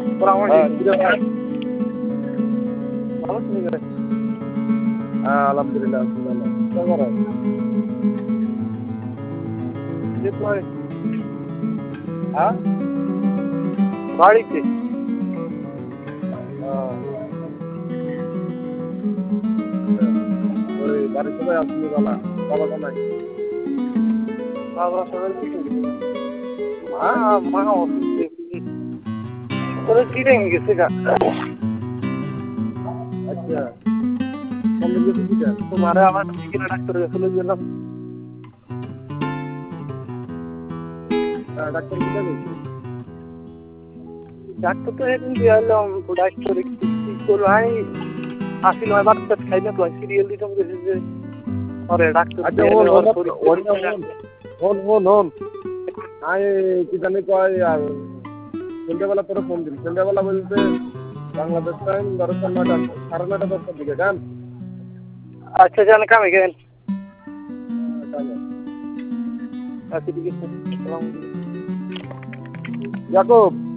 আলহামদুলিল্লাহ বাড়িতে বাড়ির সবাই আসলে বাবা নাই বাবা সবাই মা অসুস্থ তোরা কি রেঙে গেছে গা আচ্ছা তোমার আমার কিনা ডাক্তার চলে গেলাম ডাক্তার কি বলছে ডাক্তার তো এখন দিয়ে এলাম ডাক্তার কি করবো আমি আসিল আমার বাচ্চা খাই না তো সিরিয়াল দিতাম গেছে যে আরে ডাক্তার হন আমি কি জানি কয় আর সন্ধ্যাবেলা তোরা ফোন দিন সন্ধ্যাবেলা বলতে বাংলাদেশ টাইম 9:30 10:30 দিকে যান আচ্ছা যান কামে গেলেন আচ্ছা ঠিক আছে ইয়াকুব